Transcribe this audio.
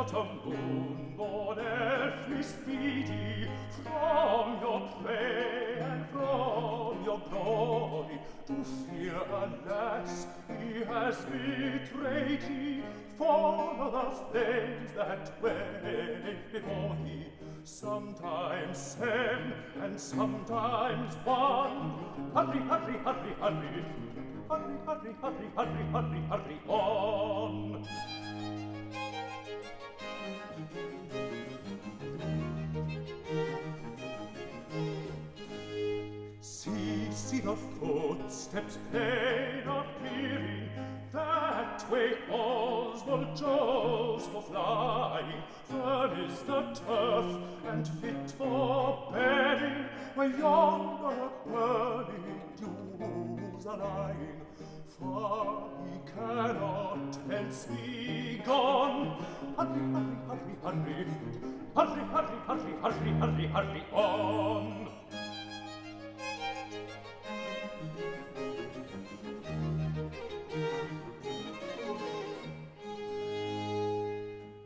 autumn moon, born earthly speedy, from your play and from your glory, to fear, alas, he has betrayed ye, for the flames that wave before ye, sometimes send and sometimes one. Hurry, hurry, hurry, hurry, hurry, hurry, hurry, hurry, hurry, hurry on. See the footsteps plain appearing, that way Oswald goes for flying. Firm is the turf and fit for bedding, where yonder curling dews are lying. Far he cannot hence be gone. Hurry, hurry, hurry, hurry, hurry, hurry, hurry, hurry, hurry, hurry on.